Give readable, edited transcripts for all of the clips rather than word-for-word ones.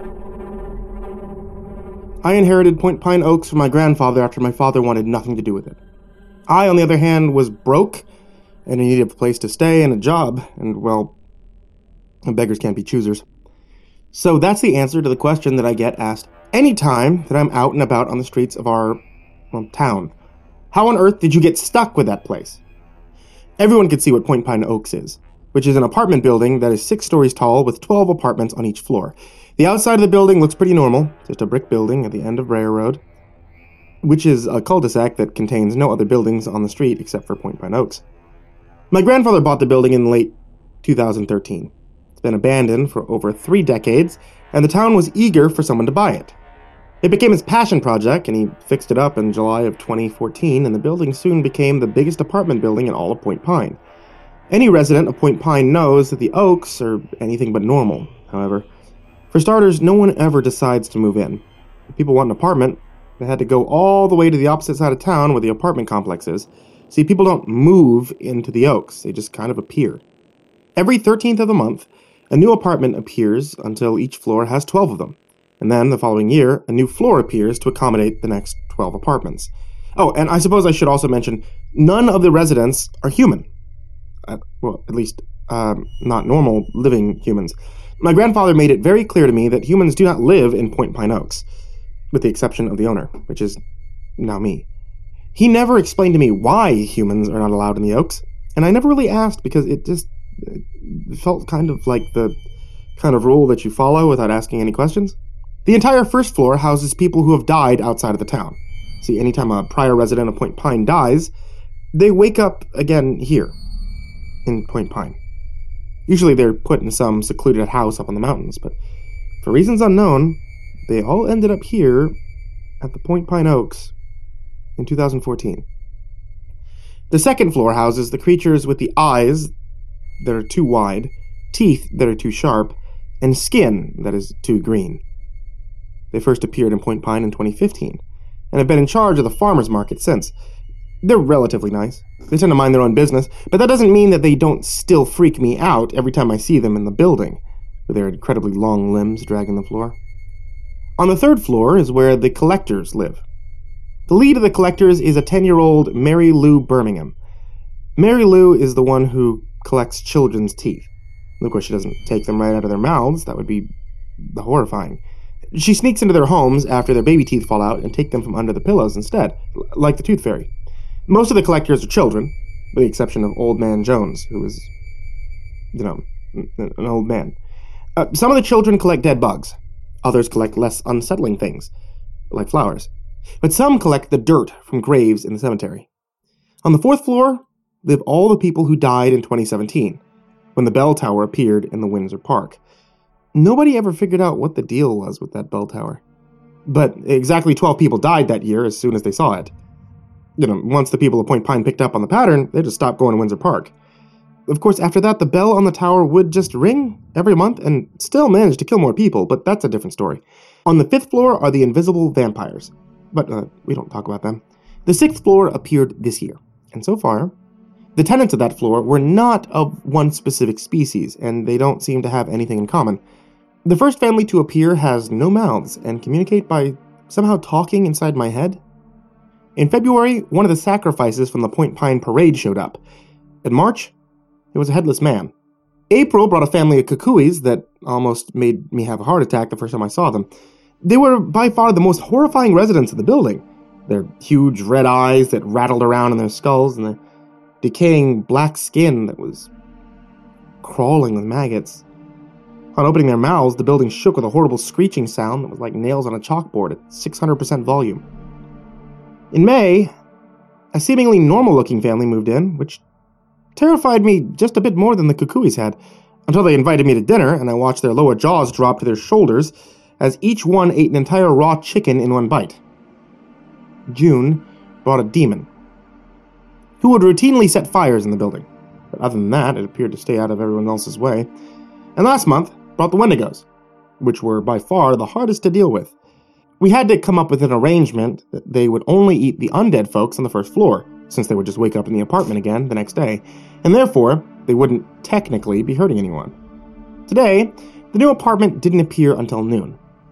I inherited Point Pine Oaks from my grandfather after my father wanted nothing to do with it. I, on the other hand, was broke, and I needed a place to stay and a job, and, well, beggars can't be choosers. So that's the answer to the question that I get asked any time that I'm out and about on the streets of our, town. How on earth did you get stuck with that place? Everyone can see what Point Pine Oaks is, which is an apartment building that is 6 stories tall with 12 apartments on each floor. The outside of the building looks pretty normal, just a brick building at the end of Brea Road, which is a cul-de-sac that contains no other buildings on the street except for Point Pine Oaks. My grandfather bought the building in late 2013. It's been abandoned for over 3 decades, and the town was eager for someone to buy it. It became his passion project, and he fixed it up in July of 2014, and the building soon became the biggest apartment building in all of Point Pine. Any resident of Point Pine knows that the Oaks are anything but normal, however. For starters, no one ever decides to move in. If people want an apartment, they had to go all the way to the opposite side of town where the apartment complex is. See, people don't move into the Oaks, they just kind of appear. Every 13th of the month, a new apartment appears until each floor has 12 of them. And then, the following year, a new floor appears to accommodate the next 12 apartments. Oh, and I suppose I should also mention, none of the residents are human. Well, at least, not normal living humans. My grandfather made it very clear to me that humans do not live in Point Pine Oaks, with the exception of the owner, which is now me. He never explained to me why humans are not allowed in the Oaks, and I never really asked because it felt kind of like the kind of rule that you follow without asking any questions. The entire first floor houses people who have died outside of the town. See, anytime a prior resident of Point Pine dies, they wake up again here, in Point Pine. Usually they're put in some secluded house up on the mountains, but for reasons unknown, they all ended up here at the Point Pine Oaks in 2014. The second floor houses the creatures with the eyes that are too wide, teeth that are too sharp, and skin that is too green. They first appeared in Point Pine in 2015, and have been in charge of the farmers market since. They're relatively nice. They tend to mind their own business, but that doesn't mean that they don't still freak me out every time I see them in the building, with their incredibly long limbs dragging the floor. On the third floor is where the collectors live. The lead of the collectors is a 10-year-old Mary Lou Birmingham. Mary Lou is the one who collects children's teeth. Of course, she doesn't take them right out of their mouths. That would be horrifying. She sneaks into their homes after their baby teeth fall out and take them from under the pillows instead, like the Tooth Fairy. Most of the collectors are children, with the exception of Old Man Jones, who is, an old man. Some of the children collect dead bugs. Others collect less unsettling things, like flowers. But some collect the dirt from graves in the cemetery. On the fourth floor live all the people who died in 2017, when the bell tower appeared in the Windsor Park. Nobody ever figured out what the deal was with that bell tower. But exactly 12 people died that year as soon as they saw it. Once the people of Point Pine picked up on the pattern, they just stopped going to Windsor Park. Of course, after that, the bell on the tower would just ring every month and still manage to kill more people, but that's a different story. On the 5th floor are the invisible vampires, but we don't talk about them. The 6th floor appeared this year, and so far, the tenants of that floor were not of one specific species, and they don't seem to have anything in common. The first family to appear has no mouths and communicate by somehow talking inside my head. In February, one of the sacrifices from the Point Pine parade showed up. In March, it was a headless man. April brought a family of cucuys that almost made me have a heart attack the first time I saw them. They were by far the most horrifying residents of the building. Their huge red eyes that rattled around in their skulls and their decaying black skin that was crawling with maggots. On opening their mouths, the building shook with a horrible screeching sound that was like nails on a chalkboard at 600% volume. In May, a seemingly normal-looking family moved in, which terrified me just a bit more than the cucuys had, until they invited me to dinner and I watched their lower jaws drop to their shoulders as each one ate an entire raw chicken in one bite. June brought a demon, who would routinely set fires in the building, but other than that, it appeared to stay out of everyone else's way. And last month brought the Wendigos, which were by far the hardest to deal with. We had to come up with an arrangement that they would only eat the undead folks on the first floor, since they would just wake up in the apartment again the next day, and therefore, they wouldn't technically be hurting anyone. Today, the new apartment didn't appear until noon,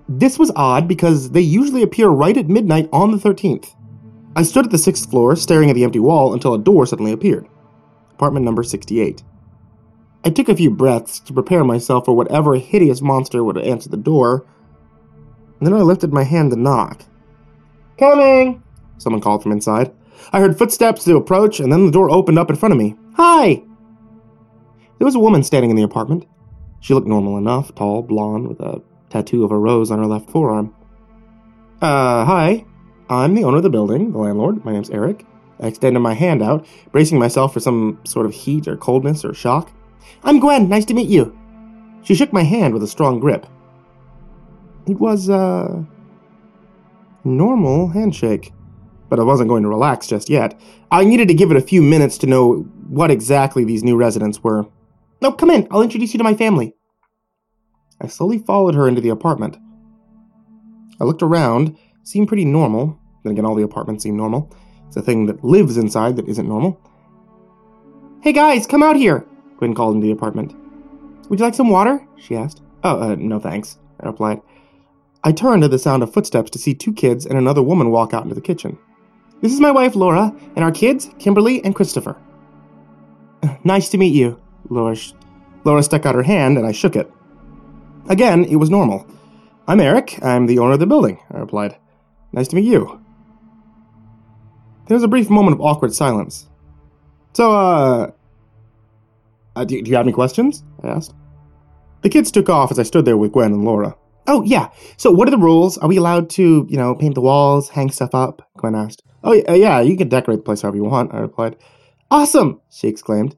This was odd because they usually appear right at midnight on the 13th. I stood at the 6th floor, staring at the empty wall until a door suddenly appeared. Apartment number 68. I took a few breaths to prepare myself for whatever hideous monster would answer the door, and then I lifted my hand to knock. "Coming!" someone called from inside. I heard footsteps to approach, and then the door opened up in front of me. "Hi!" There was a woman standing in the apartment. She looked normal enough, tall, blonde, with a tattoo of a rose on her left forearm. Hi. I'm the owner of the building, the landlord. My name's Eric." I extended my hand out, bracing myself for some sort of heat or coldness or shock. "I'm Gwen. Nice to meet you." She shook my hand with a strong grip. It was a normal handshake, but I wasn't going to relax just yet. I needed to give it a few minutes to know what exactly these new residents were. "No, come in. I'll introduce you to my family." I slowly followed her into the apartment. I looked around, seemed pretty normal. Then again, all the apartments seem normal. It's a thing that lives inside that isn't normal. "Hey guys, come out here," Gwen called into the apartment. "Would you like some water?" she asked. No thanks," I replied. I turned at the sound of footsteps to see 2 kids and another woman walk out into the kitchen. "This is my wife, Laura, and our kids, Kimberly and Christopher." "Nice to meet you." Laura stuck out her hand, and I shook it. Again, it was normal. "I'm Eric. I'm the owner of the building," I replied. "Nice to meet you." There was a brief moment of awkward silence. So, do you have any questions?" I asked. The kids took off as I stood there with Gwen and Laura. "Oh, yeah. So what are the rules? Are we allowed to, paint the walls, hang stuff up?" Gwen asked. "Oh, yeah, you can decorate the place however you want," I replied. "Awesome!" she exclaimed.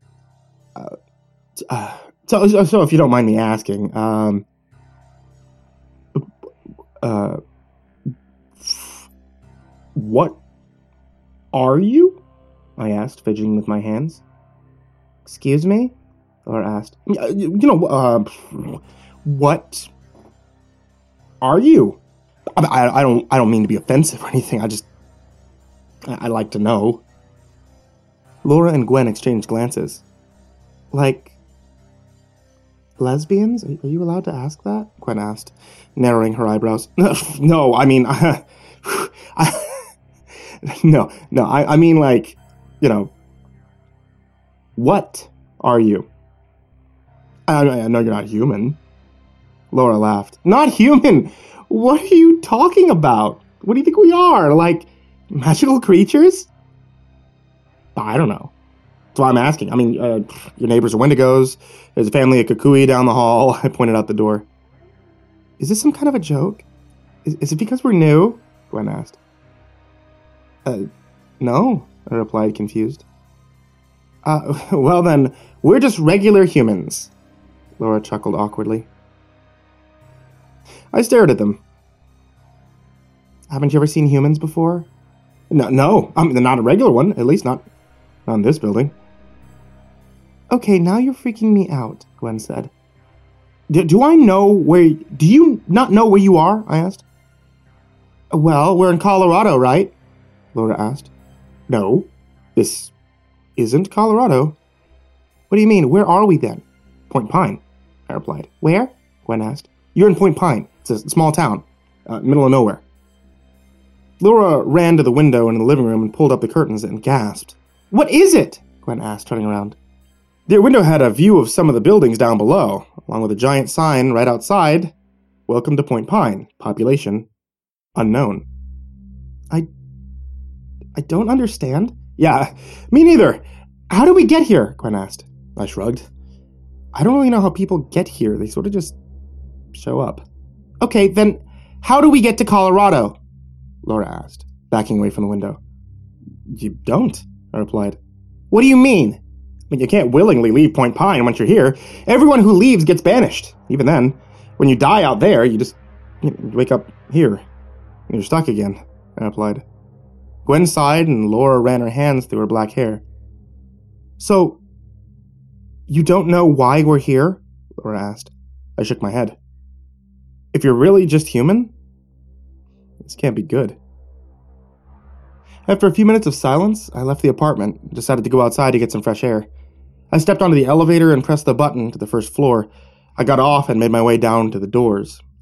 So if you don't mind me asking, what are you? I asked, fidgeting with my hands. "Excuse me?" Laura asked. What are you? I don't mean to be offensive or anything. I'd like to know. Laura and Gwen exchanged glances. "Like lesbians? Are you allowed to ask that?" Gwen asked, narrowing her eyebrows. No, I mean, no, I mean, like, what are you? I know you're not human. Laura laughed. "Not human? What are you talking about? What do you think we are? Like, magical creatures?" "I don't know. That's why I'm asking. I mean, your neighbors are Wendigos. There's a family of Kukui down the hall." I pointed out the door. "Is this some kind of a joke? Is it because we're new?" Gwen asked. No, I replied, confused. Well then, we're just regular humans." Laura chuckled awkwardly. I stared at them. "Haven't you ever seen humans before?" No, I'm not a regular one, at least not in this building." "Okay, now you're freaking me out," Gwen said. Do you not know where you are?" I asked. "Well, we're in Colorado, right?" Laura asked. "No, this isn't Colorado." "What do you mean? Where are we then?" "Point Pine," I replied. "Where?" Gwen asked. "You're in Point Pine. It's a small town, middle of nowhere." Laura ran to the window in the living room and pulled up the curtains and gasped. "What is it?" Gwen asked, turning around. Their window had a view of some of the buildings down below, along with a giant sign right outside, "Welcome to Point Pine. Population unknown." I don't understand." "Yeah, me neither. How did we get here?" Gwen asked. I shrugged. "I don't really know how people get here. They sort of just show up." "Okay, then how do we get to Colorado?" Laura asked, backing away from the window. "You don't," I replied. "What do you mean?" "I mean, you can't willingly leave Point Pine once you're here. Everyone who leaves gets banished. Even then, when you die out there, you just wake up here. And you're stuck again," I replied. Gwen sighed and Laura ran her hands through her black hair. "So, you don't know why we're here?" Laura asked. I shook my head. "If you're really just human, this can't be good." After a few minutes of silence, I left the apartment and decided to go outside to get some fresh air. I stepped onto the elevator and pressed the button to the first floor. I got off and made my way down to the doors.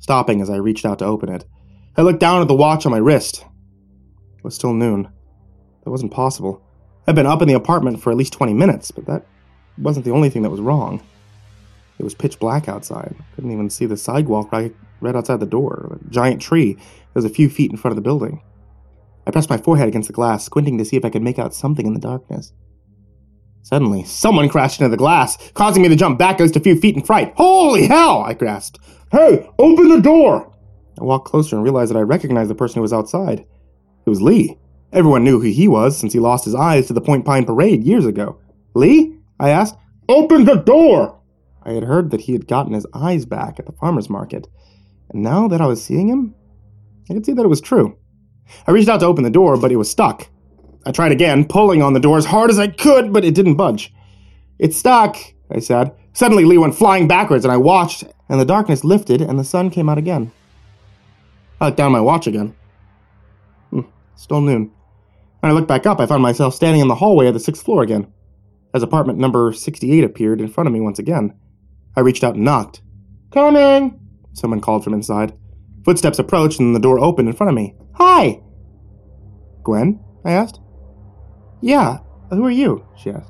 stopping as I reached out to open it. I looked down at the watch on my wrist. It was still noon. That wasn't possible. I'd been up in the apartment for at least 20 minutes, but that wasn't the only thing that was wrong. It was pitch black outside. I couldn't even see the sidewalk right outside the door. A giant tree that was a few feet in front of the building. I pressed my forehead against the glass, squinting to see if I could make out something in the darkness. Suddenly, someone crashed into the glass, causing me to jump back just a few feet in fright. "Holy hell!" I gasped. "Hey, open the door!" I walked closer and realized that I recognized the person who was outside. It was Lee. Everyone knew who he was since he lost his eyes to the Point Pine parade years ago. "Lee?" I asked. "Open the door!" I had heard that he had gotten his eyes back at the farmer's market, and now that I was seeing him, I could see that it was true. I reached out to open the door, but it was stuck. I tried again, pulling on the door as hard as I could, but it didn't budge. "It's stuck," I said. Suddenly, Lee went flying backwards, and I watched, and the darkness lifted, and the sun came out again. I looked down at my watch again. Still noon. When I looked back up, I found myself standing in the hallway of the 6th floor again, as apartment number 68 appeared in front of me once again. I reached out and knocked. "Coming!" someone called from inside. Footsteps approached, and the door opened in front of me. "Hi!" "Gwen?" I asked. "Yeah, who are you?" she asked.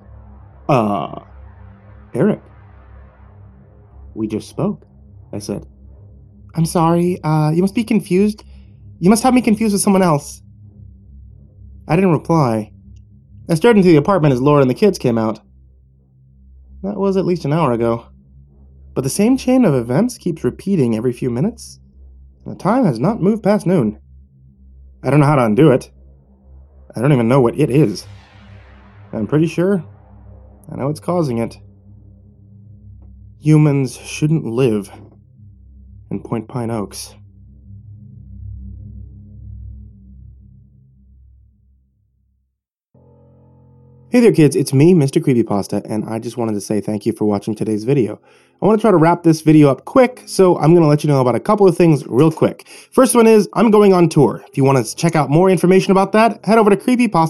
Eric." "We just spoke," I said. "I'm sorry, you must be confused. You must have me confused with someone else." I didn't reply. I stared into the apartment as Laura and the kids came out. That was at least an hour ago. But the same chain of events keeps repeating every few minutes, and the time has not moved past noon. I don't know how to undo it. I don't even know what it is. I'm pretty sure I know what's causing it. Humans shouldn't live in Point Pine Oaks. Hey there kids, it's me, Mr. Creepypasta, and I just wanted to say thank you for watching today's video. I want to try to wrap this video up quick, so I'm going to let you know about a couple of things real quick. First one is, I'm going on tour. If you want to check out more information about that, head over to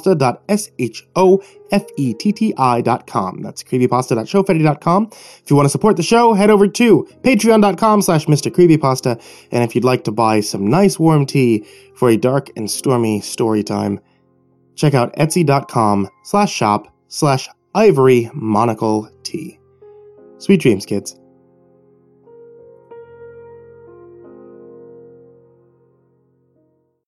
creepypasta.shofetti.com. That's creepypasta.shofetti.com. If you want to support the show, head over to patreon.com/MrCreepypasta, and if you'd like to buy some nice warm tea for a dark and stormy story time, check out etsy.com/shop/ivorymonocletea. Sweet dreams, kids.